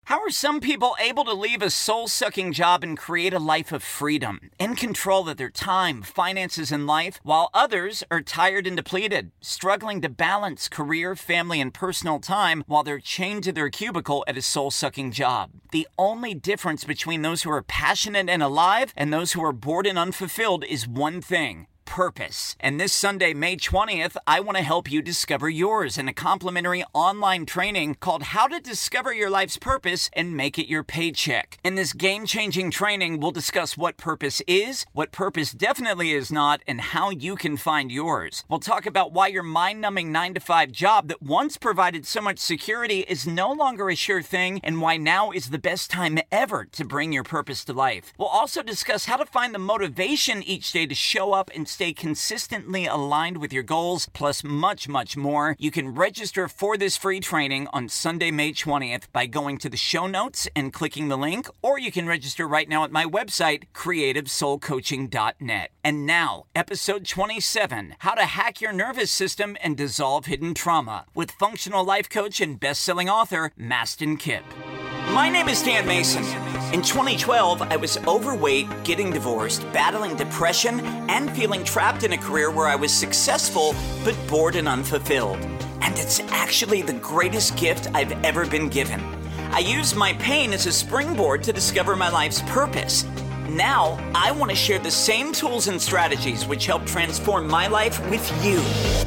How are some people able to leave a soul-sucking job and create a life of freedom, in control of their time, finances, and life, while others are tired and depleted, struggling to balance career, family, and personal time while they're chained to their cubicle at a soul-sucking job? The only difference between those who are passionate and alive and those who are bored and unfulfilled is one thing: purpose. And this Sunday, May 20th, I want to help you discover yours in a complimentary online training called How to Discover Your Life's Purpose and Make It Your Paycheck. In this game-changing training, we'll discuss what purpose is, what purpose definitely is not, and how you can find yours. We'll talk about why your mind-numbing 9-to-5 job that once provided so much security is no longer a sure thing, and why now is the best time ever to bring your purpose to life. We'll also discuss how to find the motivation each day to show up and stay consistently aligned with your goals, plus much, much more. You can register for this free training on Sunday, May 20th by going to the show notes and clicking the link, or you can register right now at my website, creativesoulcoaching.net. And now, episode 27, How to Hack Your Nervous System and Dissolve Hidden Trauma, with functional life coach and best-selling author, Mastin Kipp. My name is Dan Mason. In 2012, I was overweight, getting divorced, battling depression, and feeling trapped in a career where I was successful but bored and unfulfilled. And it's actually the greatest gift I've ever been given. I used my pain as a springboard to discover my life's purpose. Now, I want to share the same tools and strategies which help transform my life with you,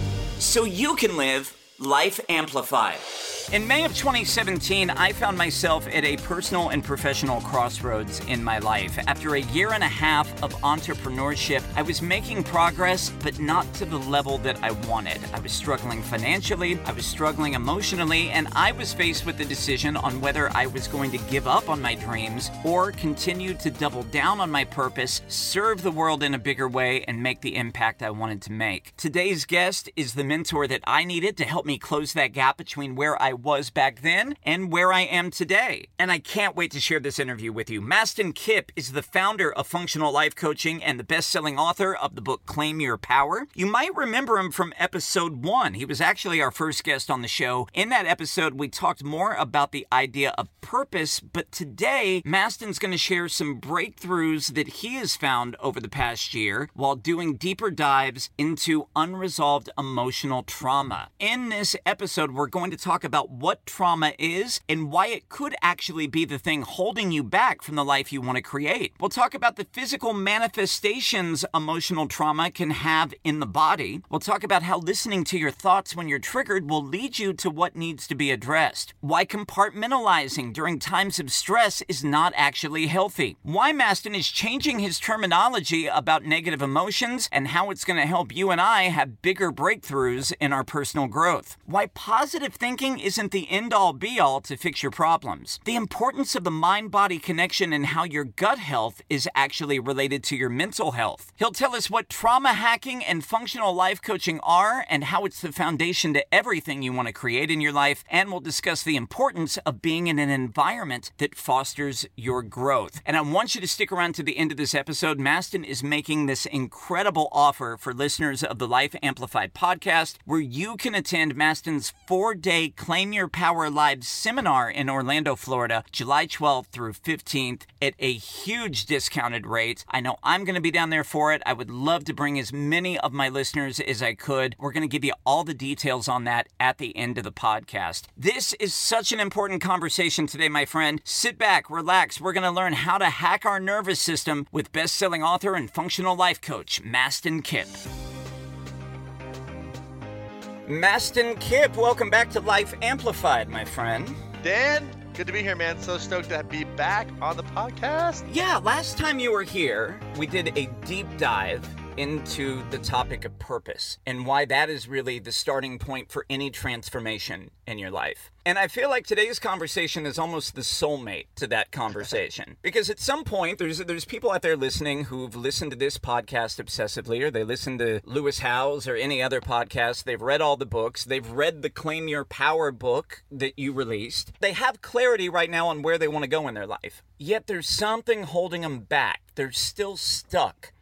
so you can live Life Amplified. In May of 2017, I found myself at a personal and professional crossroads in my life. After a year and a half of entrepreneurship, I was making progress, but not to the level that I wanted. I was struggling financially, I was struggling emotionally, and I was faced with the decision on whether I was going to give up on my dreams or continue to double down on my purpose, serve the world in a bigger way, and make the impact I wanted to make. Today's guest is the mentor that I needed to help me close that gap between where I was back then and where I am today. And I can't wait to share this interview with you. Mastin Kipp is the founder of Functional Life Coaching and the best-selling author of the book Claim Your Power. You might remember him from episode 1. He was actually our first guest on the show. In that episode, we talked more about the idea of purpose, but today, Mastin's going to share some breakthroughs that he has found over the past year while doing deeper dives into unresolved emotional trauma. In this episode, we're going to talk about what trauma is and why it could actually be the thing holding you back from the life you want to create. We'll talk about the physical manifestations emotional trauma can have in the body. We'll talk about how listening to your thoughts when you're triggered will lead you to what needs to be addressed. Why compartmentalizing during times of stress is not actually healthy. Why Mastin is changing his terminology about negative emotions and how it's going to help you and I have bigger breakthroughs in our personal growth. Why positive thinking isn't the end-all be-all to fix your problems. The importance of the mind-body connection and how your gut health is actually related to your mental health. He'll tell us what trauma hacking and functional life coaching are and how it's the foundation to everything you want to create in your life. And we'll discuss the importance of being in an environment that fosters your growth. And I want you to stick around to the end of this episode. Mastin is making this incredible offer for listeners of the Life Amplified podcast, where you can attend Mastin's 4-day Claim Your Power Live seminar in Orlando, Florida, July 12th through 15th at a huge discounted rate. I know I'm going to be down there for it. I would love to bring as many of my listeners as I could. We're going to give you all the details on that at the end of the podcast. This is such an important conversation today, my friend. Sit back, relax. We're going to learn how to hack our nervous system with best-selling author and functional life coach, Mastin Kipp. Mastin Kipp, welcome back to Life Amplified, my friend. Dan, good to be here, man. So stoked to be back on the podcast. Yeah, last time you were here, we did a deep dive into the topic of purpose and why that is really the starting point for any transformation in your life. And I feel like today's conversation is almost the soulmate to that conversation. Because at some point, there's people out there listening who've listened to this podcast obsessively, or they listen to Lewis Howes or any other podcast. They've read all the books. They've read the Claim Your Power book that you released. They have clarity right now on where they want to go in their life. Yet there's something holding them back. They're still stuck.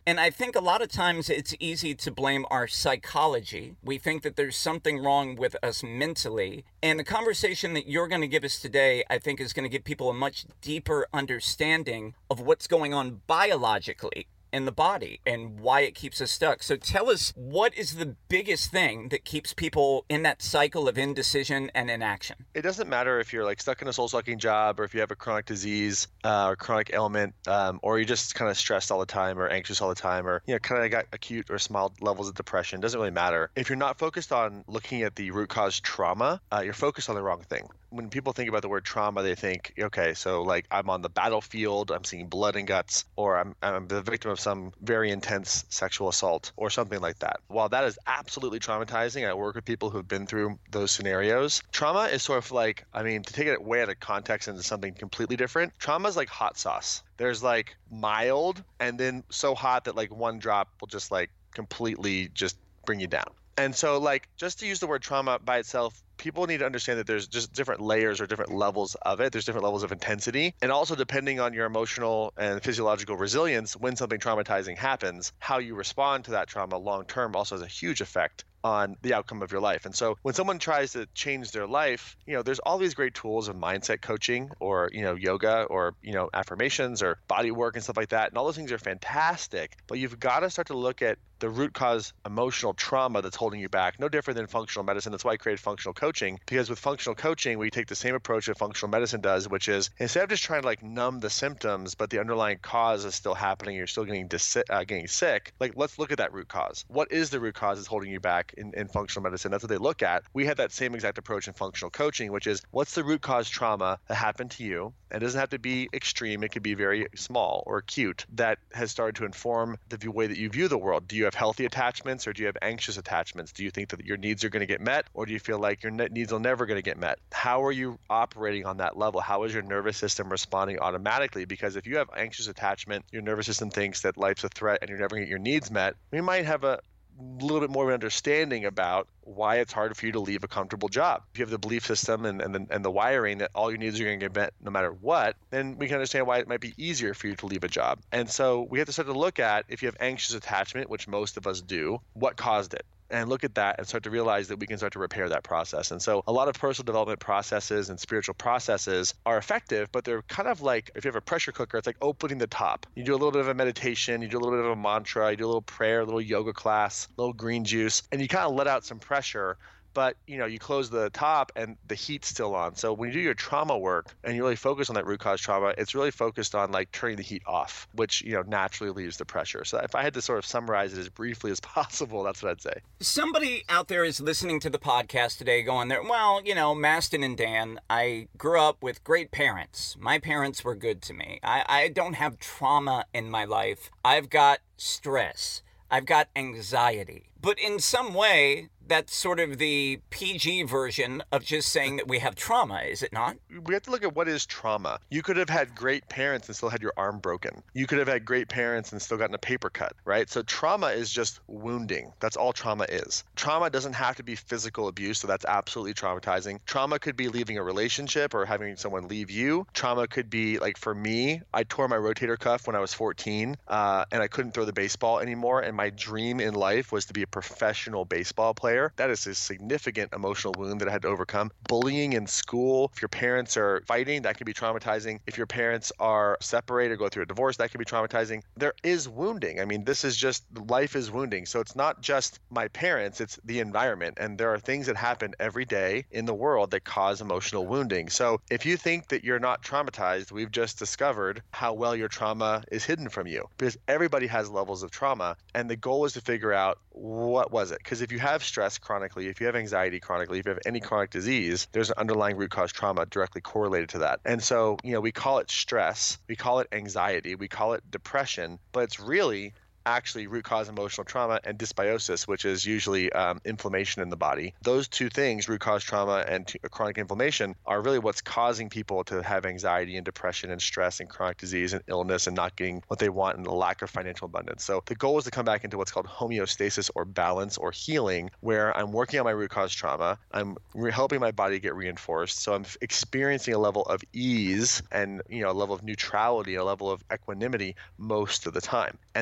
And I think a lot of times it's easy to blame our psychology. We think that there's something wrong with us mentally. And the conversation that you're going to give us today, I think, is going to give people a much deeper understanding of what's going on biologically in the body and why it keeps us stuck. So tell us, what is the biggest thing that keeps people in that cycle of indecision and inaction? It doesn't matter if you're like stuck in a soul-sucking job, or if you have a chronic disease or chronic ailment, or you're just kind of stressed all the time or anxious all the time, or kind of got acute or mild levels of depression. It doesn't really matter. If you're not focused on looking at the root cause trauma, you're focused on the wrong thing. When people think about the word trauma, they think, okay, so like I'm on the battlefield, I'm seeing blood and guts, or I'm the victim of some very intense sexual assault or something like that. While that is absolutely traumatizing, I work with people who've been through those scenarios. Trauma is sort of like, to take it way out of context into something completely different, trauma is like hot sauce. There's like mild and then so hot that like one drop will just like completely just bring you down. And so like, just to use the word trauma by itself, people need to understand that there's just different layers or different levels of it. There's different levels of intensity. And also depending on your emotional and physiological resilience, when something traumatizing happens, how you respond to that trauma long-term also has a huge effect on the outcome of your life. And so when someone tries to change their life, there's all these great tools of mindset coaching or, yoga or, affirmations or body work and stuff like that. And all those things are fantastic, but you've got to start to look at the root cause emotional trauma that's holding you back. No different than functional medicine. That's why I created functional coaching, because with functional coaching, we take the same approach that functional medicine does, which is instead of just trying to like numb the symptoms, but the underlying cause is still happening, you're still getting sick, like let's look at that root cause. What is the root cause that's holding you back in functional medicine? That's what they look at. We had that same exact approach in functional coaching, which is what's the root cause trauma that happened to you? It doesn't have to be extreme. It could be very small or acute that has started to inform the way that you view the world. Do you have healthy attachments or do you have anxious attachments? Do you think that your needs are going to get met, or do you feel like your needs are never going to get met? How are you operating on that level? How is your nervous system responding automatically? Because if you have anxious attachment, your nervous system thinks that life's a threat and you're never going to get your needs met, we might have a little bit more of an understanding about why it's hard for you to leave a comfortable job. If you have the belief system and the wiring that all your needs are going to get met no matter what, then we can understand why it might be easier for you to leave a job. And so we have to start to look at, if you have anxious attachment, which most of us do, what caused it? And look at that and start to realize that we can start to repair that process. And so a lot of personal development processes and spiritual processes are effective, but they're kind of like, if you have a pressure cooker, it's like opening the top. You do a little bit of a meditation, you do a little bit of a mantra, you do a little prayer, a little yoga class, a little green juice, and you kind of let out some pressure. But, you close the top and the heat's still on. So when you do your trauma work and you really focus on that root cause trauma, it's really focused on like turning the heat off, which, naturally leaves the pressure. So if I had to sort of summarize it as briefly as possible, that's what I'd say. Somebody out there is listening to the podcast today going there, well, Mastin and Dan, I grew up with great parents. My parents were good to me. I don't have trauma in my life. I've got stress. I've got anxiety. But in some way, that's sort of the PG version of just saying that we have trauma, is it not? We have to look at what is trauma. You could have had great parents and still had your arm broken. You could have had great parents and still gotten a paper cut, right? So trauma is just wounding. That's all trauma is. Trauma doesn't have to be physical abuse, so that's absolutely traumatizing. Trauma could be leaving a relationship or having someone leave you. Trauma could be, like for me, I tore my rotator cuff when I was 14 and I couldn't throw the baseball anymore. And my dream in life was to be a professional baseball player. That is a significant emotional wound that I had to overcome. Bullying in school, if your parents are fighting, that can be traumatizing. If your parents are separated or go through a divorce, that can be traumatizing. There is wounding. I mean, this is just, life is wounding. So it's not just my parents, it's the environment. And there are things that happen every day in the world that cause emotional wounding. So if you think that you're not traumatized, we've just discovered how well your trauma is hidden from you, because everybody has levels of trauma. And the goal is to figure out, what was it? Because if you have stress chronically, if you have anxiety chronically, if you have any chronic disease, there's an underlying root cause trauma directly correlated to that. And so, we call it stress, we call it anxiety, we call it depression, but it's really actually root cause emotional trauma and dysbiosis, which is usually inflammation in the body. Those two things, root cause trauma and chronic inflammation, are really what's causing people to have anxiety and depression and stress and chronic disease and illness and not getting what they want and the lack of financial abundance. So the goal is to come back into what's called homeostasis or balance or healing, where I'm working on my root cause trauma, I'm helping my body get reinforced. So I'm experiencing a level of ease and a level of neutrality, a level of equanimity most of the time. And it doesn't have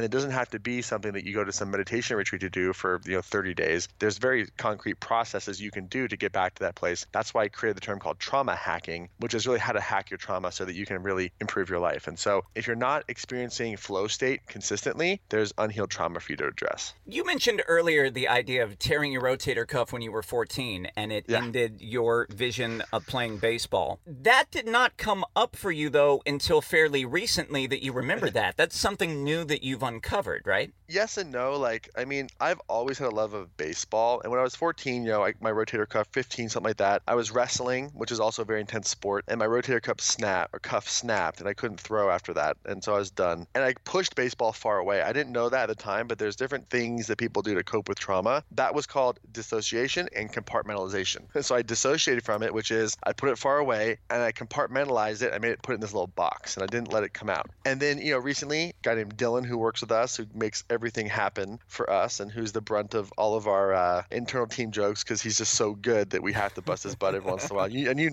have to be something that you go to some meditation retreat to do for 30 days. There's very concrete processes you can do to get back to that place. That's why I created the term called trauma hacking, which is really how to hack your trauma so that you can really improve your life. And so if you're not experiencing flow state consistently, there's unhealed trauma for you to address. You mentioned earlier the idea of tearing your rotator cuff when you were 14 and it ended your vision of playing baseball. That did not come up for you, though, until fairly recently that you remember that. That's something new that you've uncovered, right? Yes and no. I've always had a love of baseball. And when I was 14, my rotator cuff, 15, something like that, I was wrestling, which is also a very intense sport. And my rotator cuff snapped and I couldn't throw after that. And so I was done. And I pushed baseball far away. I didn't know that at the time, but there's different things that people do to cope with trauma. That was called dissociation and compartmentalization. And so I dissociated from it, which is I put it far away and I compartmentalized it. I made it put it in this little box and I didn't let it come out. And then, recently, a guy named Dylan who works with us, who makes everything happen for us and who's the brunt of all of our internal team jokes because he's just so good that we have to bust his butt every once in a while.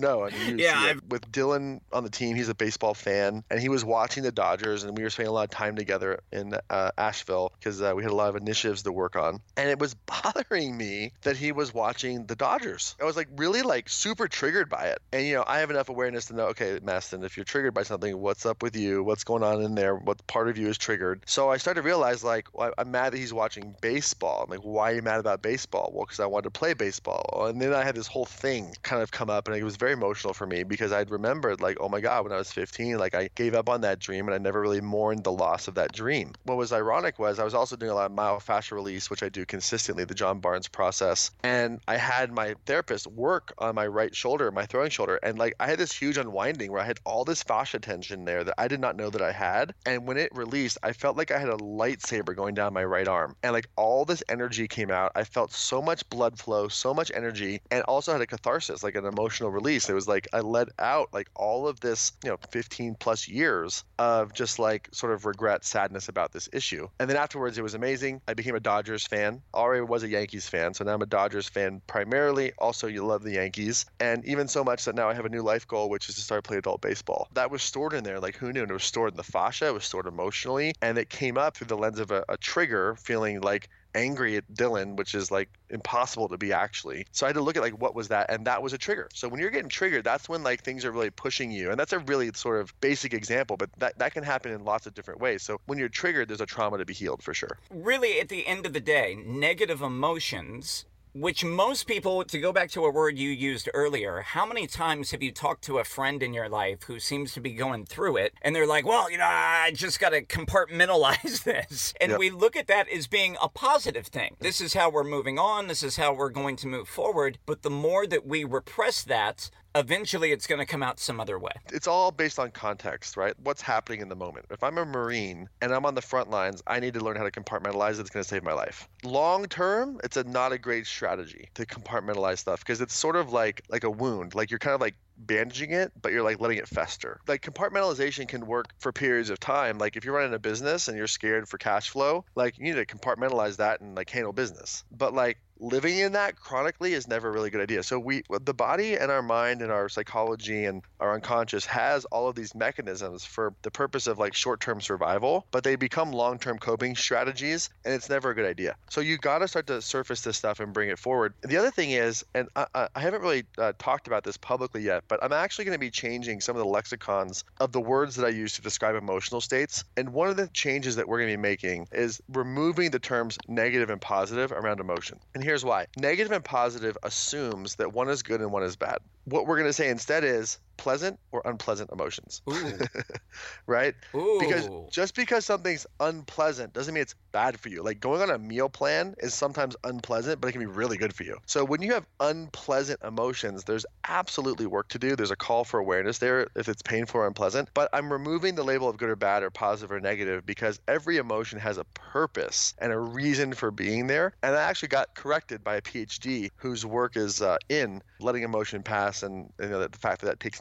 With Dylan on the team, he's a baseball fan and he was watching the Dodgers and we were spending a lot of time together in Asheville because we had a lot of initiatives to work on. And it was bothering me that he was watching the Dodgers. I was really super triggered by it. And, I have enough awareness to know, okay, Mastin, if you're triggered by something, what's up with you? What's going on in there? What part of you is triggered? So I started to realize, I'm mad that he's watching baseball. I'm like, why are you mad about baseball? Well, because I wanted to play baseball. And then I had this whole thing kind of come up and it was very emotional for me because I'd remembered oh my God, when I was 15, I gave up on that dream and I never really mourned the loss of that dream. What was ironic was I was also doing a lot of myofascial release, which I do consistently, the John Barnes process. And I had my therapist work on my right shoulder, my throwing shoulder. And I had this huge unwinding where I had all this fascia tension there that I did not know that I had. And when it released, I felt like I had a lightsaber going down my right arm. And all this energy came out. I felt so much blood flow, so much energy, and also had a catharsis, an emotional release. It was I let out all of this, 15 plus years of just sort of regret, sadness about this issue. And then afterwards, it was amazing. I became a Dodgers fan. Already was a Yankees fan. So now I'm a Dodgers fan primarily. Also, you love the Yankees. And even so much that now I have a new life goal, which is to start playing adult baseball. That was stored in there. Who knew? And it was stored in the fascia. It was stored emotionally. And it came up through the lens of a trigger, feeling angry at Dylan, which is impossible to be actually. So I had to look at what was that, and that was a trigger. So when you're getting triggered, that's when things are really pushing you, and that's a really sort of basic example, but that can happen in lots of different ways. So when you're triggered, there's a trauma to be healed for sure. Really, at the end of the day, negative emotions, which most people, to go back to a word you used earlier, how many times have you talked to a friend in your life who seems to be going through it and they're like, well, I just got to compartmentalize this. And we look at that as being a positive thing. This is how we're moving on. This is how we're going to move forward. But the more that we repress that, eventually it's going to come out some other way. It's all based on context, right? What's happening in the moment. If I'm a Marine and I'm on the front lines, I need to learn how to compartmentalize it. It's going to save my life. Long term, it's not a great strategy to compartmentalize stuff because it's sort of like a wound. You're kind of bandaging it, but you're letting it fester. Compartmentalization can work for periods of time. If you're running a business and you're scared for cash flow, you need to compartmentalize that and handle business. But living in that chronically is never a really good idea. So the body and our mind and our psychology and our unconscious has all of these mechanisms for the purpose of short-term survival, but they become long-term coping strategies, and it's never a good idea. So you got to start to surface this stuff and bring it forward. The other thing is, and I haven't really talked about this publicly yet, but I'm actually going to be changing some of the lexicons of the words that I use to describe emotional states. And one of the changes that we're going to be making is removing the terms negative and positive around emotion. And here's why. Negative and positive assumes that one is good and one is bad. What we're going to say instead is pleasant or unpleasant emotions. Ooh. Right? Ooh. Because just because something's unpleasant doesn't mean it's bad for you. Going on a meal plan is sometimes unpleasant, but it can be really good for you. So when you have unpleasant emotions, there's absolutely work to do. There's a call for awareness there if it's painful or unpleasant. But I'm removing the label of good or bad or positive or negative because every emotion has a purpose and a reason for being there. And I actually got corrected by a PhD whose work is in letting emotion pass and the fact that takes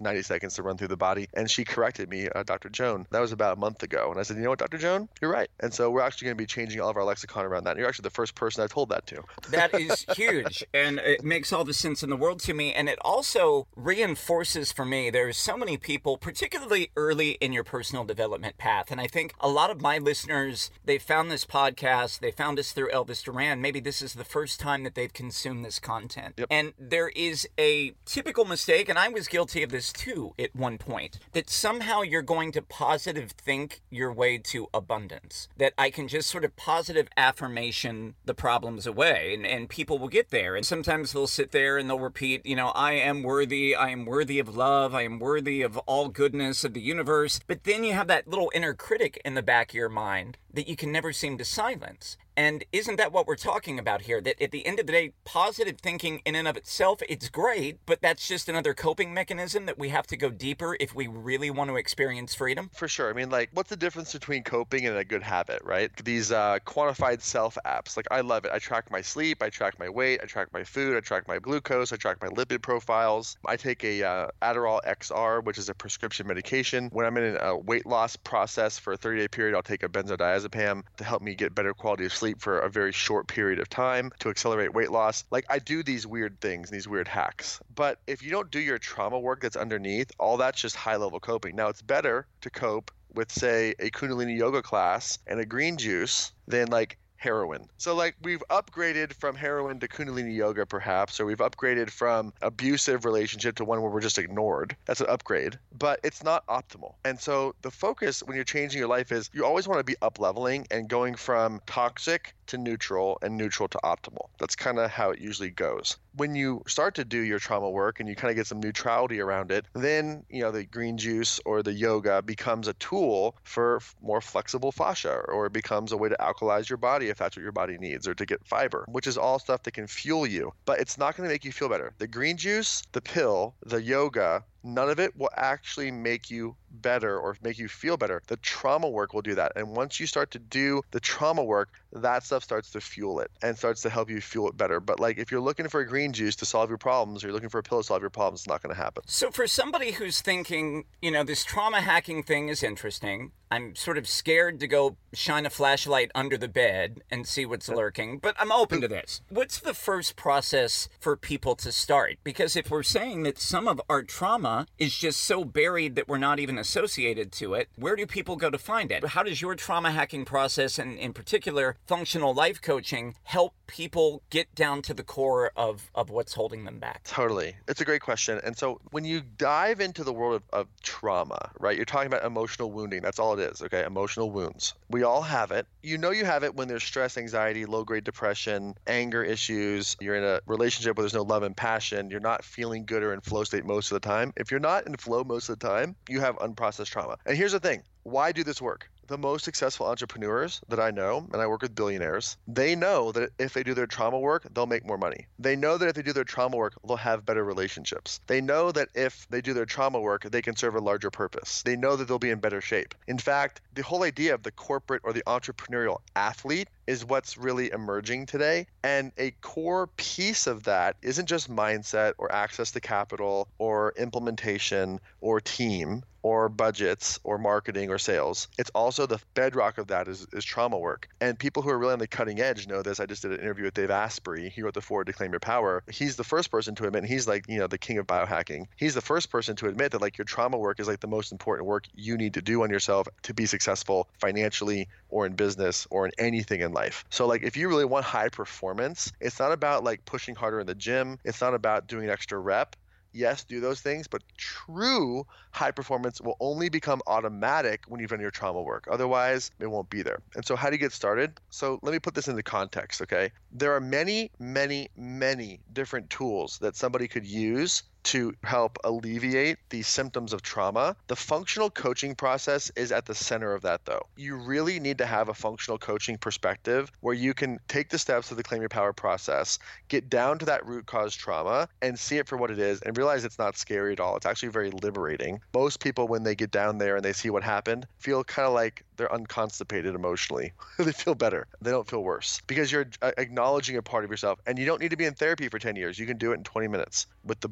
90 seconds to run through the body. And she corrected me, Dr. Joan. That was about a month ago. And I said, you know what, Dr. Joan, you're right. And so we're actually going to be changing all of our lexicon around that. And you're actually the first person I told that to. That is huge. And it makes all the sense in the world to me. And it also reinforces for me, there's so many people, particularly early in your personal development path. And I think a lot of my listeners, they found this podcast, they found us through Elvis Duran. Maybe this is the first time that they've consumed this content. Yep. And there is a typical mistake, and I was guilty of this too at one point, that somehow you're going to positive think your way to abundance. That I can just sort of positive affirmation the problems away, and people will get there. And sometimes they'll sit there and they'll repeat, you know, I am worthy of love, I am worthy of all goodness of the universe. But then you have that little inner critic in the back of your mind that you can never seem to silence. And isn't that what we're talking about here? That at the end of the day, positive thinking in and of itself, it's great, but that's just another coping mechanism that we have to go deeper if we really want to experience freedom? For sure. I mean, like, what's the difference between coping and a good habit, right? These quantified self apps, like, I love it. I track my sleep, I track my weight, I track my food, I track my glucose, I track my lipid profiles. I take a Adderall XR, which is a prescription medication. When I'm in a weight loss process for a 30-day period, I'll take a benzodiazepam to help me get better quality of sleep for a very short period of time to accelerate weight loss. Like, I do these weird things, these weird hacks. But if you don't do your trauma work that's underneath, all that's just high-level coping. Now, it's better to cope with, say, a Kundalini yoga class and a green juice than, like, heroin. So, like, we've upgraded from heroin to Kundalini yoga, perhaps, or we've upgraded from abusive relationship to one where we're just ignored. That's an upgrade, but it's not optimal. And so the focus when you're changing your life is you always want to be up leveling and going from toxic to neutral and neutral to optimal. That's kind of how it usually goes. When you start to do your trauma work and you kind of get some neutrality around it, then, you know, the green juice or the yoga becomes a tool for more flexible fascia, or it becomes a way to alkalize your body if that's what your body needs, or to get fiber, which is all stuff that can fuel you. But it's not going to make you feel better. The green juice, the pill, the yoga, none of it will actually make you better or make you feel better. The trauma work will do that. And once you start to do the trauma work, that stuff starts to fuel it and starts to help you fuel it better. But, like, if you're looking for a green juice to solve your problems, or you're looking for a pill to solve your problems, it's not going to happen. So for somebody who's thinking, you know, this trauma hacking thing is interesting, I'm sort of scared to go shine a flashlight under the bed and see what's lurking, but I'm open to this. What's the first process for people to start? Because if we're saying that some of our trauma is just so buried that we're not even associated to it, where do people go to find it? How does your trauma hacking process, and in particular functional life coaching, help people get down to the core of what's holding them back? Totally. It's a great question. And so when you dive into the world of trauma, right, you're talking about emotional wounding. That's all it is, okay? Emotional wounds. We all have it. You know you have it when there's stress, anxiety, low-grade depression, anger issues. You're in a relationship where there's no love and passion. You're not feeling good or in flow state most of the time. If you're not in flow most of the time, you have unprocessed trauma. And here's the thing. Why do this work? The most successful entrepreneurs that I know, and I work with billionaires, they know that if they do their trauma work, they'll make more money. They know that if they do their trauma work, they'll have better relationships. They know that if they do their trauma work, they can serve a larger purpose. They know that they'll be in better shape. In fact, the whole idea of the corporate or the entrepreneurial athlete is what's really emerging today. And a core piece of that isn't just mindset or access to capital or implementation or team or budgets or marketing or sales. It's also the bedrock of that is trauma work. And people who are really on the cutting edge know this. I just did an interview with Dave Asprey. He wrote the foreword to Claim Your Power. He's the first person to admit, and he's like, you know, the king of biohacking. He's the first person to admit that, like, your trauma work is like the most important work you need to do on yourself to be successful financially or in business or in anything in life. So, like, if you really want high performance, it's not about like pushing harder in the gym. It's not about doing an extra rep. Yes, do those things, but true high performance will only become automatic when you've done your trauma work. Otherwise, it won't be there. And so how do you get started? So let me put this into context, okay? There are many, many, many different tools that somebody could use to help alleviate the symptoms of trauma. The functional coaching process is at the center of that, though. You really need to have a functional coaching perspective where you can take the steps of the Claim Your Power process, get down to that root cause trauma, and see it for what it is, and realize it's not scary at all. It's actually very liberating. Most people, when they get down there and they see what happened, feel kind of like they're unconstipated emotionally. They feel better. They don't feel worse because you're acknowledging a part of yourself. And you don't need to be in therapy for 10 years. You can do it in 20 minutes with the book or the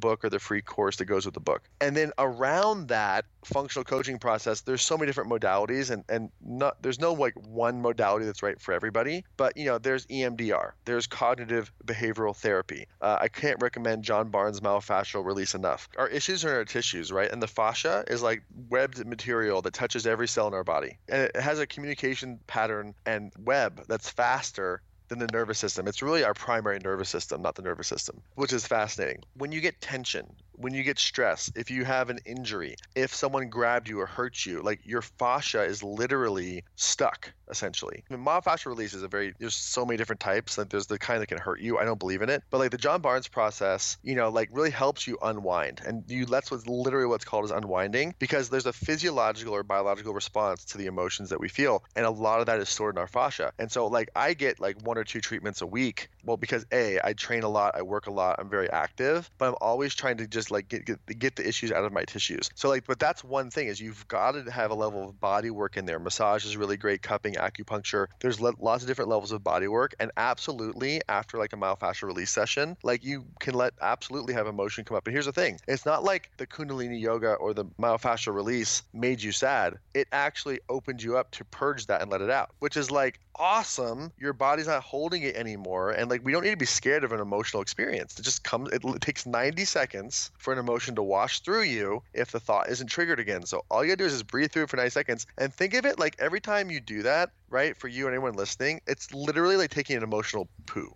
free course that goes with the book. And then around that functional coaching process, there's so many different modalities, and there's no like one modality that's right for everybody. But there's EMDR, there's cognitive behavioral therapy. I can't recommend John Barnes myofascial release enough. Our issues are in our tissues, right? And the fascia is like webbed material that touches every cell in our body, and it has a communication pattern and web that's faster than the nervous system. It's really our primary nervous system, not the nervous system, which is fascinating. When you get tension, when you get stress, if you have an injury, if someone grabbed you or hurt you, like your fascia is literally stuck, essentially. I mean, myofascial release is there's so many different types. Like there's the kind that can hurt you. I don't believe in it. But like the John Barnes process, like really helps you unwind. And that's what's called as unwinding, because there's a physiological or biological response to the emotions that we feel. And a lot of that is stored in our fascia. And so like I get like 1 or 2 treatments a week. Well, because I train a lot, I work a lot, I'm very active, but I'm always trying to just like get the issues out of my tissues. So like, but that's one thing, is you've got to have a level of body work in there. Massage is really great, cupping, acupuncture. There's lots of different levels of body work. And absolutely after like a myofascial release session, like you can absolutely have emotion come up. And here's the thing, it's not like the Kundalini yoga or the myofascial release made you sad. It actually opened you up to purge that and let it out, which is like awesome. Your body's not holding it anymore. And like, we don't need to be scared of an emotional experience. It just comes, it takes 90 seconds for an emotion to wash through you if the thought isn't triggered again. So all you gotta do is just breathe through it for 90 seconds and think of it like every time you do that, right? For you and anyone listening, it's literally like taking an emotional poo.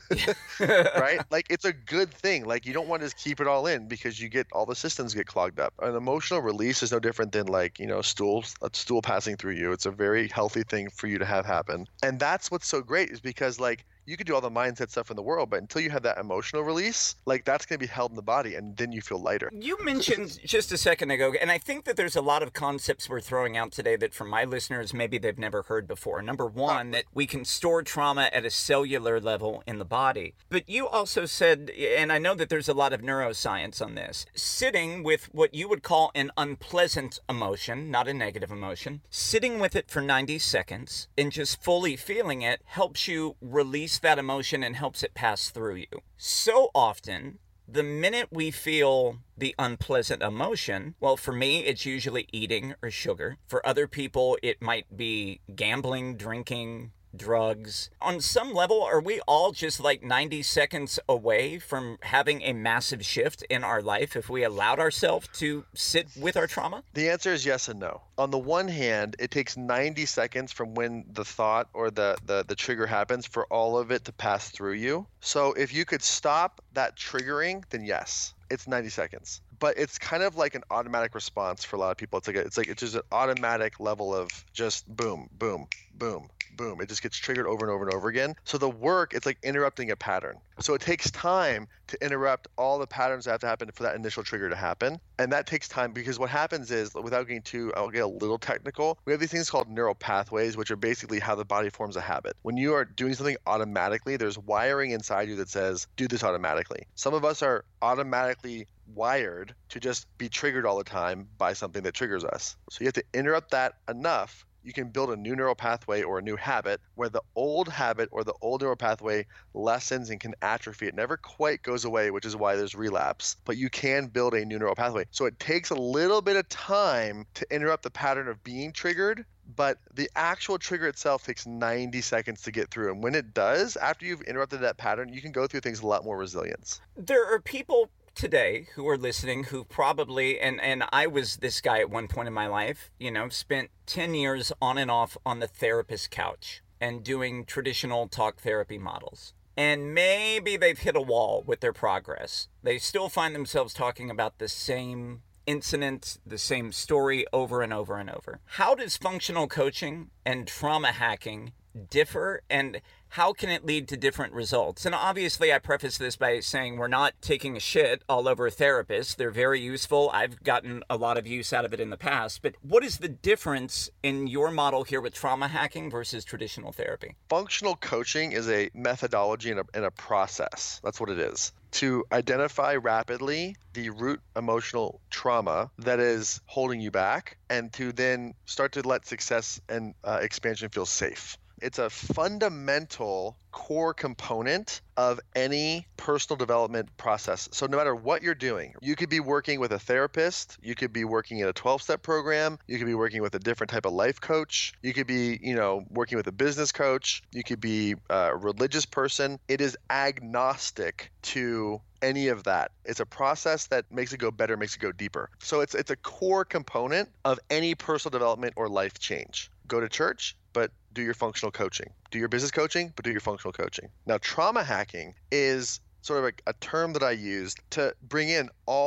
Right? Like it's a good thing. Like you don't want to just keep it all in, because you get all the systems get clogged up. An emotional release is no different than like, a stool passing through you. It's a very healthy thing for you to have happen. And that's what's so great, is because like you could do all the mindset stuff in the world, but until you have that emotional release, like that's going to be held in the body, and then you feel lighter. You mentioned just a second ago, and I think that there's a lot of concepts we're throwing out today that for my listeners, maybe they've never heard before. Number one, that we can store trauma at a cellular level in the body. But you also said, and I know that there's a lot of neuroscience on this, sitting with what you would call an unpleasant emotion, not a negative emotion, sitting with it for 90 seconds and just fully feeling it helps you release that emotion and helps it pass through you. So often, the minute we feel the unpleasant emotion, well, for me, it's usually eating or sugar. For other people, it might be gambling, drinking, drugs. On some level, are we all just like 90 seconds away from having a massive shift in our life if we allowed ourselves to sit with our trauma? The answer is yes and no. On the one hand, it takes 90 seconds from when the thought or the trigger happens for all of it to pass through you. So if you could stop that triggering, then yes, it's 90 seconds. But it's kind of like an automatic response for a lot of people. It's just an automatic level of just boom, boom, boom, boom. It just gets triggered over and over and over again. So the work, it's like interrupting a pattern. So it takes time to interrupt all the patterns that have to happen for that initial trigger to happen. And that takes time, because what happens is, without getting I'll get a little technical, we have these things called neural pathways, which are basically how the body forms a habit. When you are doing something automatically, there's wiring inside you that says, do this automatically. Some of us are automatically wired to just be triggered all the time by something that triggers us. So you have to interrupt that enough. You can build a new neural pathway or a new habit where the old habit or the old neural pathway lessens and can atrophy. It never quite goes away, which is why there's relapse, but you can build a new neural pathway. So it takes a little bit of time to interrupt the pattern of being triggered, but the actual trigger itself takes 90 seconds to get through. And when it does, after you've interrupted that pattern, you can go through things with a lot more resilience. There are people today who are listening who probably, and I was this guy at one point in my life, spent 10 years on and off on the therapist couch and doing traditional talk therapy models. And maybe they've hit a wall with their progress. They still find themselves talking about the same incident, the same story over and over and over. How does functional coaching and trauma hacking differ, and how can it lead to different results? And obviously, I preface this by saying we're not taking a shit all over therapists. They're very useful. I've gotten a lot of use out of it in the past. But what is the difference in your model here with trauma hacking versus traditional therapy? Functional coaching is a methodology and a process. That's what it is. To identify rapidly the root emotional trauma that is holding you back, and to then start to let success and expansion feel safe. It's a fundamental core component of any personal development process. So no matter what you're doing, you could be working with a therapist, you could be working in a 12-step program, you could be working with a different type of life coach, you could be, working with a business coach, you could be a religious person. It is agnostic to any of that. It's a process that makes it go better, makes it go deeper. So it's a core component of any personal development or life change. Go to church, but do your functional coaching. Do your business coaching, but do your functional coaching. Now, trauma hacking is sort of a term that I used to bring in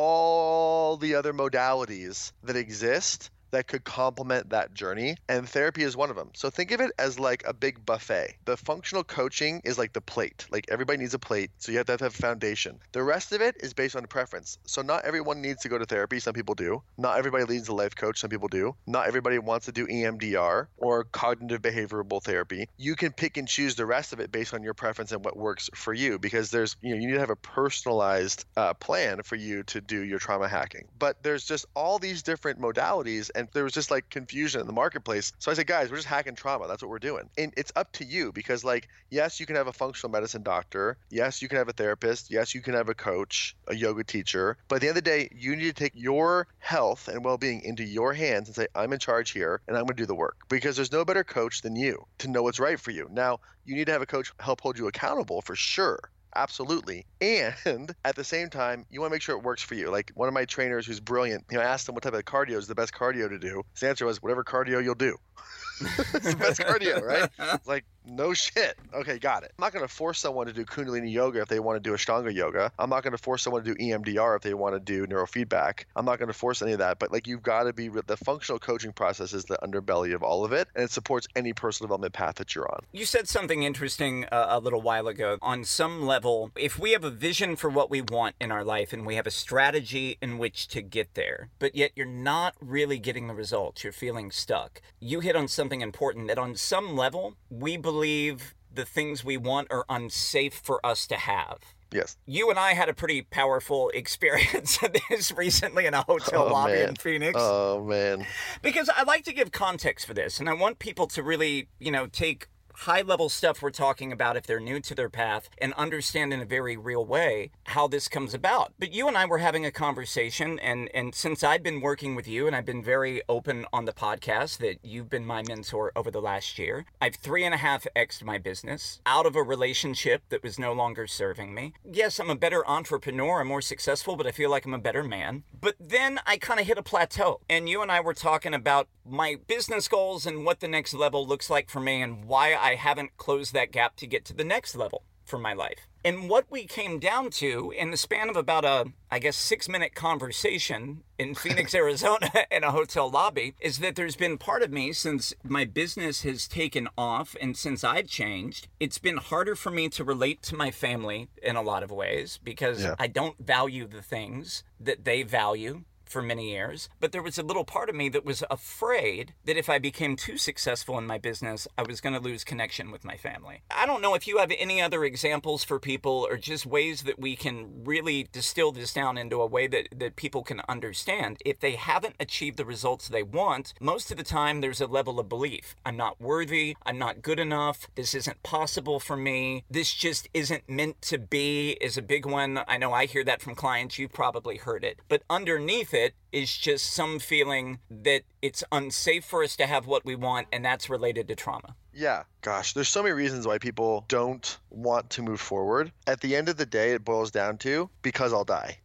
all the other modalities that exist that could complement that journey, and therapy is one of them. So think of it as like a big buffet. The functional coaching is like the plate. Like everybody needs a plate, so you have to have a foundation. The rest of it is based on preference. So not everyone needs to go to therapy. Some people do. Not everybody needs a life coach. Some people do. Not everybody wants to do EMDR or cognitive behavioral therapy. You can pick and choose the rest of it based on your preference and what works for you, because there's, you need to have a personalized plan for you to do your trauma hacking. But there's just all these different modalities, and there was just like confusion in the marketplace. So I said, guys, we're just hacking trauma. That's what we're doing. And it's up to you, because like, yes, you can have a functional medicine doctor. Yes, you can have a therapist. Yes, you can have a coach, a yoga teacher. But at the end of the day, you need to take your health and well-being into your hands and say, I'm in charge here and I'm going to do the work, because there's no better coach than you to know what's right for you. Now, you need to have a coach help hold you accountable for sure. Absolutely. And at the same time, you want to make sure it works for you. Like one of my trainers who's brilliant, I asked him what type of cardio is the best cardio to do. His answer was, whatever cardio you'll do. It's the best cardio, right? It's like, no shit. Okay, got it. I'm not going to force someone to do Kundalini yoga if they want to do Ashtanga yoga. I'm not going to force someone to do EMDR if they want to do neurofeedback. I'm not going to force any of that. But like, you've got to be, the functional coaching process is the underbelly of all of it, and it supports any personal development path that you're on. You said something interesting a little while ago. On some level, if we have a vision for what we want in our life and we have a strategy in which to get there, but yet you're not really getting the results, you're feeling stuck, you hit on something important, that on some level, we believe the things we want are unsafe for us to have. Yes. You and I had a pretty powerful experience of this recently in a hotel lobby in Phoenix. Oh, man. Because I like to give context for this, and I want people to really, take high-level stuff we're talking about if they're new to their path and understand in a very real way how this comes about. But you and I were having a conversation, and since I've been working with you, and I've been very open on the podcast that you've been my mentor over the last year, I've 3.5x'd my business out of a relationship that was no longer serving me. Yes, I'm a better entrepreneur, I'm more successful, but I feel like I'm a better man. But then I kind of hit a plateau, and you and I were talking about my business goals and what the next level looks like for me and why I haven't closed that gap to get to the next level for my life. And what we came down to in the span of about a 6-minute conversation in Phoenix, Arizona in a hotel lobby is that there's been part of me, since my business has taken off and since I've changed, it's been harder for me to relate to my family in a lot of ways because I don't value the things that they value for many years, but there was a little part of me that was afraid that if I became too successful in my business, I was going to lose connection with my family. I don't know if you have any other examples for people or just ways that we can really distill this down into a way that people can understand. If they haven't achieved the results they want, most of the time there's a level of belief. I'm not worthy. I'm not good enough. This isn't possible for me. This just isn't meant to be is a big one. I know I hear that from clients. You've probably heard it. But underneath it is just some feeling that it's unsafe for us to have what we want, and that's related to trauma. Yeah. Gosh, there's so many reasons why people don't want to move forward. At the end of the day, it boils down to because I'll die.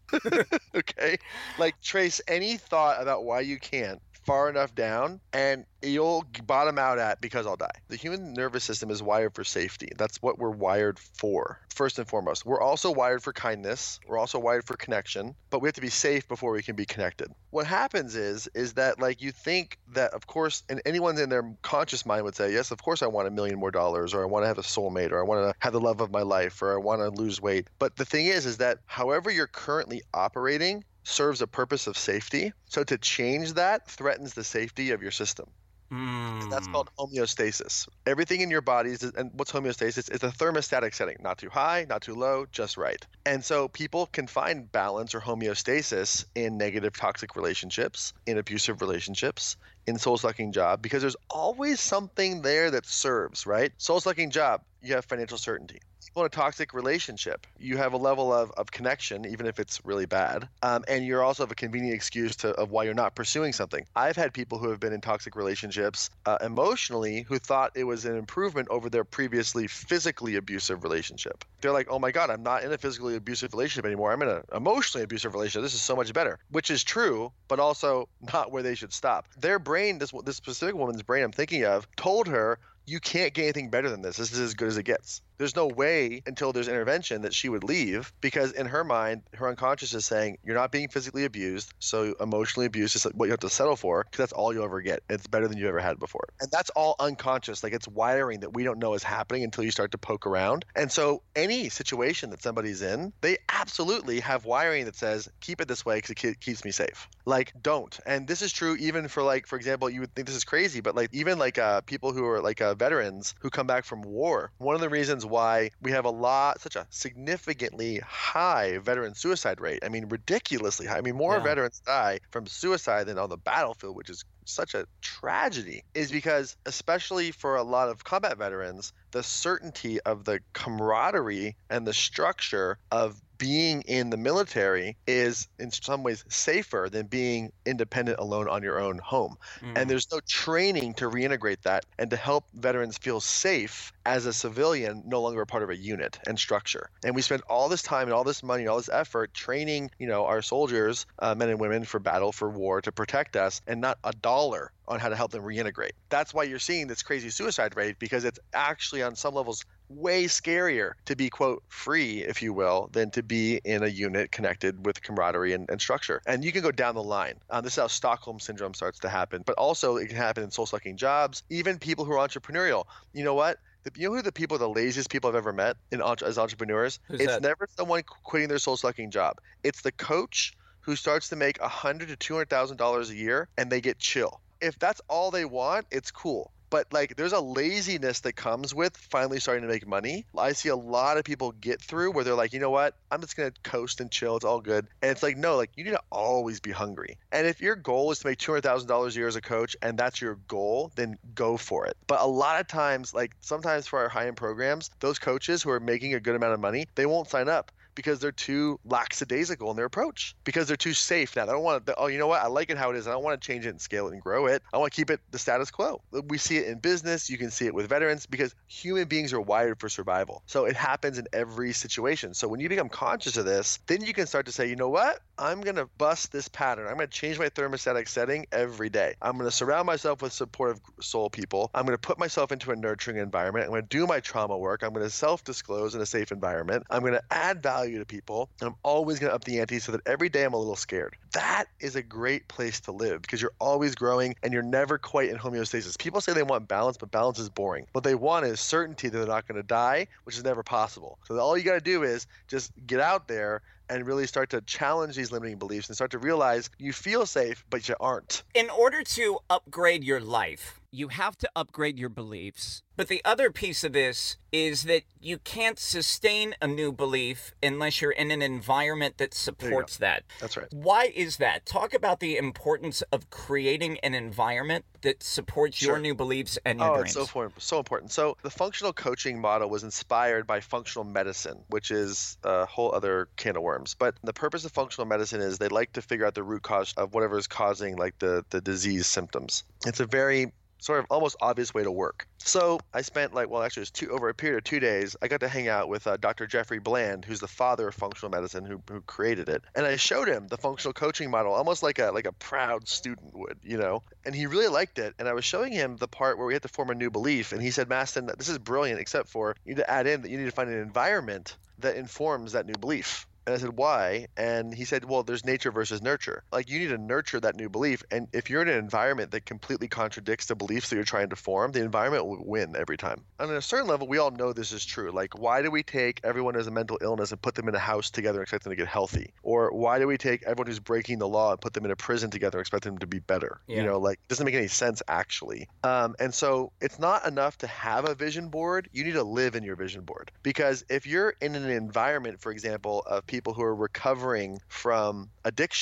Okay? Like, trace any thought about why you can't far enough down and you'll bottom out at because I'll die. The human nervous system is wired for safety. That's what we're wired for, first and foremost. We're also wired for kindness. We're also wired for connection, but we have to be safe before we can be connected. What happens is that like you think that, of course, and anyone in their conscious mind would say, yes, of course I want $1 million more, or I want to have a soulmate, or I want to have the love of my life, or I want to lose weight. But the thing is that however you're currently operating serves a purpose of safety. So to change that threatens the safety of your system. And that's called homeostasis. Everything in your body is, and what's homeostasis? It's a thermostatic setting, not too high, not too low, just right. And so people can find balance or homeostasis in negative toxic relationships, in abusive relationships, in soul sucking job because there's always something there that serves, right? Soul sucking job, you have financial certainty. In a toxic relationship, you have a level of connection, even if it's really bad, and you also have a convenient excuse of why you're not pursuing something. I've had people who have been in toxic relationships emotionally who thought it was an improvement over their previously physically abusive relationship. They're like, oh my God, I'm not in a physically abusive relationship anymore. I'm in an emotionally abusive relationship. This is so much better, which is true, but also not where they should stop. Their brain, this specific woman's brain I'm thinking of, told her, you can't get anything better than this. This is as good as it gets. There's no way until there's intervention that she would leave, because in her mind, her unconscious is saying, you're not being physically abused, so emotionally abused is what you have to settle for, because that's all you'll ever get. It's better than you ever had before. And that's all unconscious. Like, it's wiring that we don't know is happening until you start to poke around. And so any situation that somebody's in, they absolutely have wiring that says, keep it this way because it keeps me safe. Like, don't. And this is true even for, like, for example, you would think this is crazy, but like even like people who are like veterans who come back from war. One of the reasons why we have such a significantly high veteran suicide rate. I mean, ridiculously high. I mean, more veterans die from suicide than on the battlefield, which is such a tragedy, is because, especially for a lot of combat veterans, the certainty of the camaraderie and the structure of being in the military is in some ways safer than being independent alone on your own home. And there's no training to reintegrate that and to help veterans feel safe as a civilian, no longer a part of a unit and structure. And we spend all this time and all this money and all this effort training, our soldiers, men and women, for battle, for war, to protect us, and not a dollar on how to help them reintegrate. That's why you're seeing this crazy suicide rate, because it's actually on some levels way scarier to be, quote, free, if you will, than to be in a unit connected with camaraderie and structure. And you can go down the line. This is how Stockholm Syndrome starts to happen. But also it can happen in soul-sucking jobs, even people who are entrepreneurial. You know what? You know who the laziest people I've ever met as entrepreneurs? It's never someone quitting their soul-sucking job. It's the coach who starts to make $100,000 to $200,000 a year and they get chill. If that's all they want, it's cool. But like, there's a laziness that comes with finally starting to make money. I see a lot of people get through where they're like, you know what? I'm just going to coast and chill. It's all good. And it's like, no, like, you need to always be hungry. And if your goal is to make $200,000 a year as a coach and that's your goal, then go for it. But a lot of times, like sometimes for our high-end programs, those coaches who are making a good amount of money, they won't sign up because they're too lackadaisical in their approach, because they're too safe now. They don't want to, oh, you know what? I like it how it is. I don't want to change it and scale it and grow it. I want to keep it the status quo. We see it in business. You can see it with veterans, because human beings are wired for survival. So it happens in every situation. So when you become conscious of this, then you can start to say, you know what? I'm going to bust this pattern. I'm going to change my thermostatic setting every day. I'm going to surround myself with supportive soul people. I'm going to put myself into a nurturing environment. I'm going to do my trauma work. I'm going to self-disclose in a safe environment. I'm going to add value to people, and I'm always going to up the ante so that every day I'm a little scared. That is a great place to live, because you're always growing and you're never quite in homeostasis. People say they want balance, but balance is boring. What they want is certainty that they're not going to die, which is never possible. So all you got to do is just get out there and really start to challenge these limiting beliefs and start to realize you feel safe, but you aren't. In order to upgrade your life, you have to upgrade your beliefs. But the other piece of this is that you can't sustain a new belief unless you're in an environment that supports that. That's right. Why is that? Talk about the importance of creating an environment that supports your new beliefs and your dreams. It's so important. So the functional coaching model was inspired by functional medicine, which is a whole other can of worms. But the purpose of functional medicine is they like to figure out the root cause of whatever is causing like the disease symptoms. It's a very sort of almost obvious way to work. So I spent over a period of 2 days, I got to hang out with Dr. Jeffrey Bland, who's the father of functional medicine, who created it. And I showed him the functional coaching model, almost like a proud student would, and he really liked it. And I was showing him the part where we had to form a new belief. And he said, Mastin, this is brilliant, except for you need to add in that you need to find an environment that informs that new belief. And I said, why? And he said, well, there's nature versus nurture. Like, you need to nurture that new belief. And if you're in an environment that completely contradicts the beliefs that you're trying to form, the environment will win every time. And on a certain level, we all know this is true. Like, why do we take everyone who has a mental illness and put them in a house together and expect them to get healthy? Or why do we take everyone who's breaking the law and put them in a prison together and expect them to be better? Yeah. It doesn't make any sense, actually. And so it's not enough to have a vision board. You need to live in your vision board. Because if you're in an environment, for example, of people who are recovering from addiction,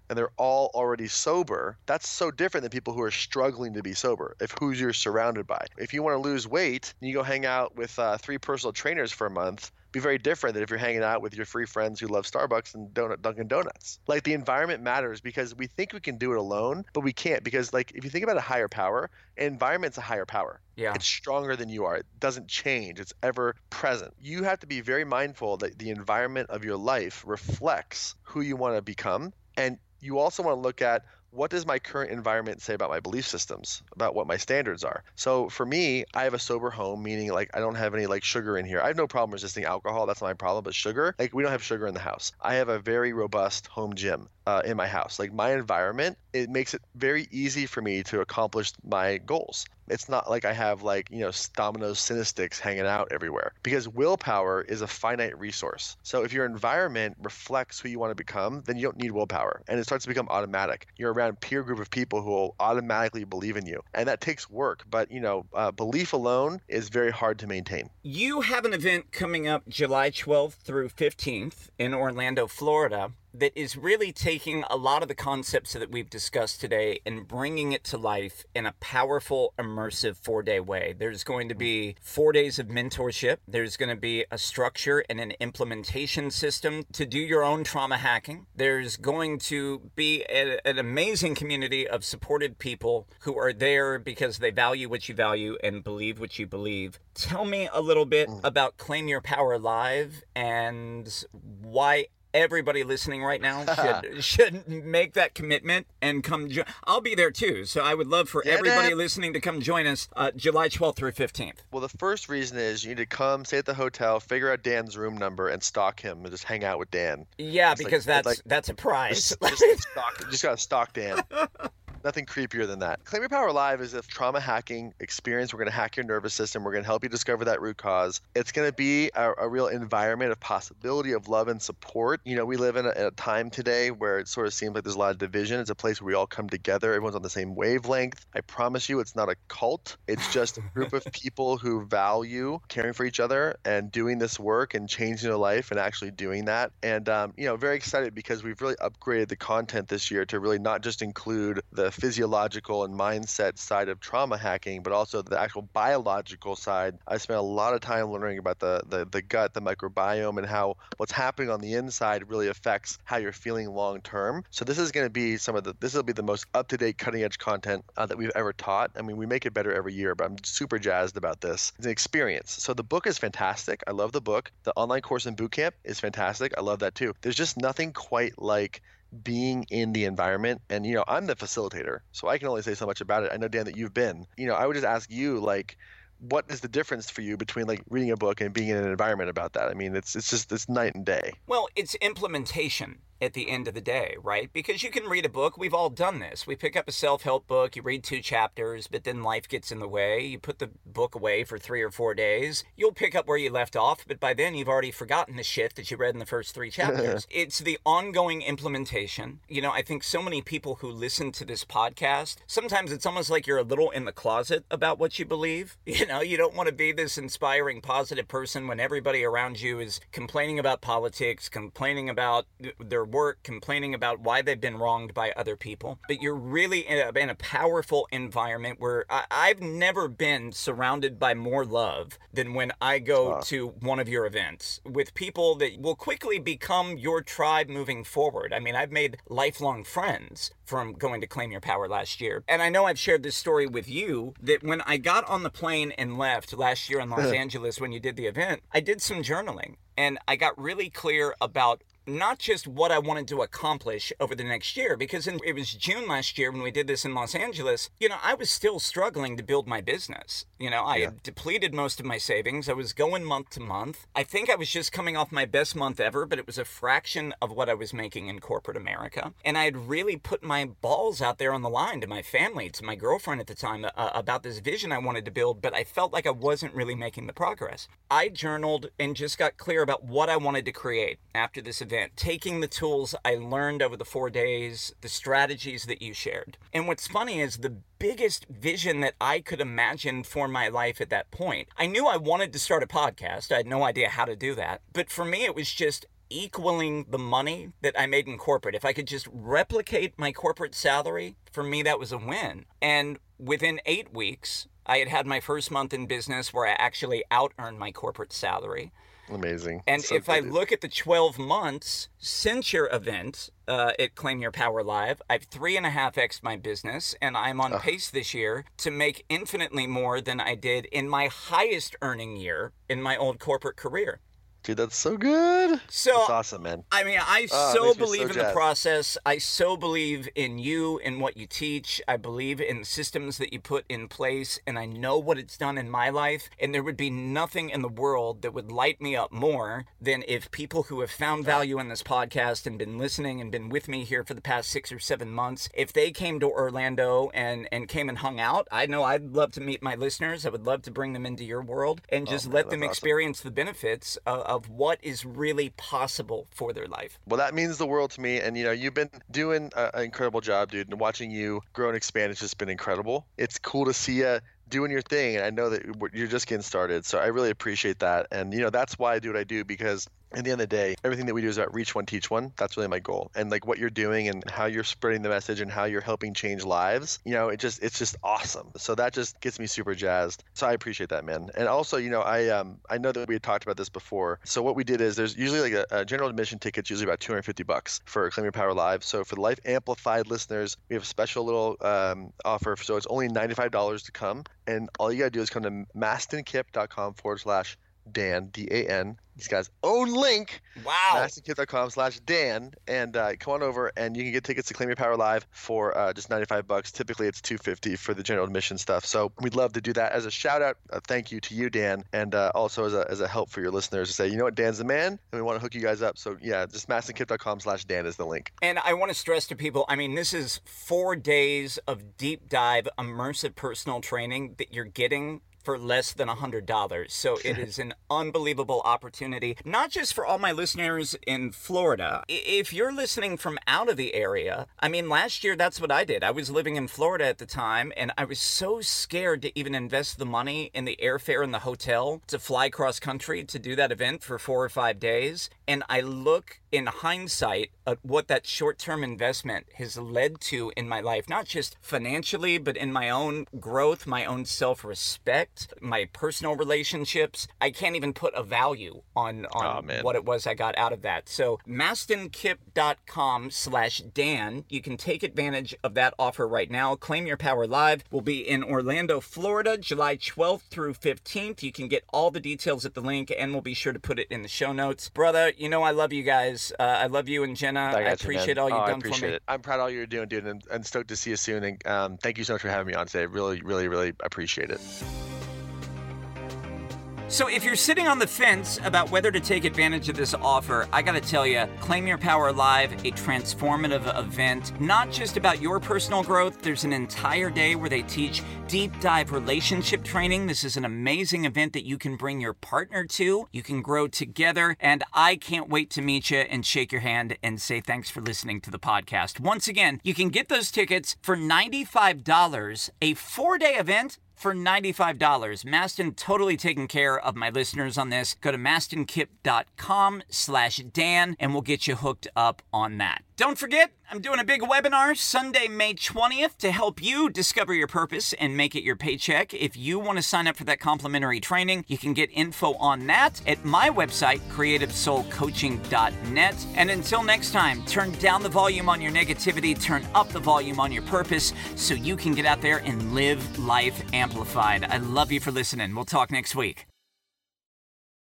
and they're all already sober, that's so different than people who are struggling to be sober, if who you're surrounded by. If you want to lose weight and you go hang out with 3 personal trainers for a month, be very different than if you're hanging out with your free friends who love Starbucks and Dunkin' Donuts. Like, the environment matters because we think we can do it alone, but we can't, because like if you think about a higher power, environment's a higher power. Yeah. It's stronger than you are. It doesn't change. It's ever present. You have to be very mindful that the environment of your life reflects who you want to become. And you also want to look at, what does my current environment say about my belief systems, about what my standards are? So for me, I have a sober home, meaning like I don't have any like sugar in here. I have no problem resisting alcohol. That's not my problem. But sugar, like we don't have sugar in the house. I have a very robust home gym in my house. Like my environment, it makes it very easy for me to accomplish my goals. It's not like I have like, Domino's Cinestics hanging out everywhere, because willpower is a finite resource. So if your environment reflects who you want to become, then you don't need willpower, and it starts to become automatic. You're around a peer group of people who will automatically believe in you, and that takes work. But belief alone is very hard to maintain. You have an event coming up July 12th through 15th in Orlando, Florida, that is really taking a lot of the concepts that we've discussed today and bringing it to life in a powerful, immersive 4-day way. There's going to be 4 days of mentorship. There's going to be a structure and an implementation system to do your own trauma hacking. There's going to be an amazing community of supported people who are there because they value what you value and believe what you believe. Tell me a little bit about Claim Your Power Live and why everybody listening right now should make that commitment and come join. I'll be there too, so I would love for everybody listening to come join us July 12th through 15th. Well, the first reason is you need to come, stay at the hotel, figure out Dan's room number, and stalk him and just hang out with Dan. Yeah, it's because that's a prize. Just gotta stalk Dan. Nothing creepier than that. Claim Your Power Live is a trauma hacking experience. We're going to hack your nervous system. We're going to help you discover that root cause. It's going to be a real environment of possibility, of love and support. We live in a time today where it sort of seems like there's a lot of division. It's a place where we all come together. Everyone's on the same wavelength. I promise you, it's not a cult. It's just a group of people who value caring for each other and doing this work and changing their life and actually doing that. And, very excited because we've really upgraded the content this year to really not just include the physiological and mindset side of trauma hacking, but also the actual biological side. I spent a lot of time learning about the gut, the microbiome, and how what's happening on the inside really affects how you're feeling long term. So this is going to be this will be the most up-to-date, cutting-edge content that we've ever taught. I mean, we make it better every year, but I'm super jazzed about this. It's an experience. So the book is fantastic. I love the book. The online course and bootcamp is fantastic. I love that too. There's just nothing quite like being in the environment. And, I'm the facilitator, so I can only say so much about it. I know, Dan, that you've been. I would just ask you, like, what is the difference for you between like reading a book and being in an environment about that? I mean, it's night and day. Well, it's implementation at the end of the day, right? Because you can read a book. We've all done this. We pick up a self-help book, you read 2 chapters, but then life gets in the way. You put the book away for 3 or 4 days. You'll pick up where you left off, but by then you've already forgotten the shit that you read in the first 3 chapters. It's the ongoing implementation. I think so many people who listen to this podcast, sometimes it's almost like you're a little in the closet about what you believe. You don't want to be this inspiring, positive person when everybody around you is complaining about politics, complaining about their work, complaining about why they've been wronged by other people. But you're really in a powerful environment where I've never been surrounded by more love than when I go to one of your events with people that will quickly become your tribe moving forward. I mean, I've made lifelong friends from going to Claim Your Power last year. And I know I've shared this story with you that when I got on the plane and left last year in Los Angeles when you did the event, I did some journaling and I got really clear about not just what I wanted to accomplish over the next year, because it was June last year when we did this in Los Angeles, I was still struggling to build my business. I had depleted most of my savings. I was going month to month. I think I was just coming off my best month ever, but it was a fraction of what I was making in corporate America. And I had really put my balls out there on the line to my family, to my girlfriend at the time, about this vision I wanted to build, but I felt like I wasn't really making the progress. I journaled and just got clear about what I wanted to create after this event. Taking the tools I learned over the 4 days, the strategies that you shared. And what's funny is the biggest vision that I could imagine for my life at that point. I knew I wanted to start a podcast. I had no idea how to do that. But for me, it was just equaling the money that I made in corporate. If I could just replicate my corporate salary, for me, that was a win. And within 8 weeks, I had my first month in business where I actually out-earned my corporate salary. Amazing. And so if I look at the 12 months since your event at Claim Your Power Live, I've 3.5x'd my business, and I'm on pace this year to make infinitely more than I did in my highest earning year in my old corporate career. Dude, that's so good. So that's awesome, man. I mean, I so believe in the process. I so believe in you and what you teach. I believe in the systems that you put in place, and I know what it's done in my life. And there would be nothing in the world that would light me up more than if people who have found value in this podcast and been listening and been with me here for the past 6 or 7 months, if they came to Orlando and came and hung out. I know I'd love to meet my listeners. I would love to bring them into your world and just let them experience the benefits of what is really possible for their life. Well, that means the world to me. And, you've been doing an incredible job, dude. And watching you grow and expand has just been incredible. It's cool to see you doing your thing. And I know that you're just getting started. So I really appreciate that. And, that's why I do what I do, because at the end of the day, everything that we do is about reach one, teach one. That's really my goal. And like what you're doing and how you're spreading the message and how you're helping change lives, it's just awesome. So that just gets me super jazzed. So I appreciate that, man. And also, I know that we had talked about this before. So what we did is there's usually like a general admission ticket's usually about $250 for Claim Your Power Live. So for the Life Amplified listeners, we have a special little offer. So it's only $95 to come. And all you got to do is come to mastonkip.com/Dan, D-A-N. These guys' own link. Wow. mastonkip.com/Dan, and come on over and you can get tickets to Claim Your Power Live for just $95. Typically it's $250 for the general admission stuff. So we'd love to do that as a shout out. Thank you to you, Dan, and also as a help for your listeners to say, you know what, Dan's the man, and we want to hook you guys up. So yeah, just mastonkip.com/Dan is the link. And I want to stress to people, I mean, this is 4 days of deep dive, immersive personal training that you're getting for less than $100. So it is an unbelievable opportunity, not just for all my listeners in Florida. If you're listening from out of the area, I mean, last year, that's what I did. I was living in Florida at the time, and I was so scared to even invest the money in the airfare and the hotel to fly cross country to do that event for 4 or 5 days. And I look in hindsight at what that short-term investment has led to in my life, not just financially, but in my own growth, my own self-respect, my personal relationships. I can't even put a value on what it was I got out of that. So mastonkip.com/Dan, you can take advantage of that offer right now. Claim Your Power Live will be in Orlando, Florida, July 12th through 15th. You can get all the details at the link, and we'll be sure to put it in the show notes. Brother, I love you guys. I love you and Jenna. I appreciate all you've done for me. I appreciate it. I'm proud of all you're doing, dude, and stoked to see you soon. And thank you so much for having me on today. Really, really, really appreciate it. So if you're sitting on the fence about whether to take advantage of this offer, I gotta tell you, Claim Your Power Live, a transformative event, not just about your personal growth. There's an entire day where they teach deep dive relationship training. This is an amazing event that you can bring your partner to. You can grow together, and I can't wait to meet you and shake your hand and say thanks for listening to the podcast. Once again, you can get those tickets for $95, a 4-day event for $95. Mastin totally taking care of my listeners on this. Go to mastonkip.com/Dan and we'll get you hooked up on that. Don't forget, I'm doing a big webinar Sunday, May 20th to help you discover your purpose and make it your paycheck. If you want to sign up for that complimentary training, you can get info on that at my website, creativesoulcoaching.net. And until next time, turn down the volume on your negativity, turn up the volume on your purpose so you can get out there and live life amplified. I love you for listening. We'll talk next week.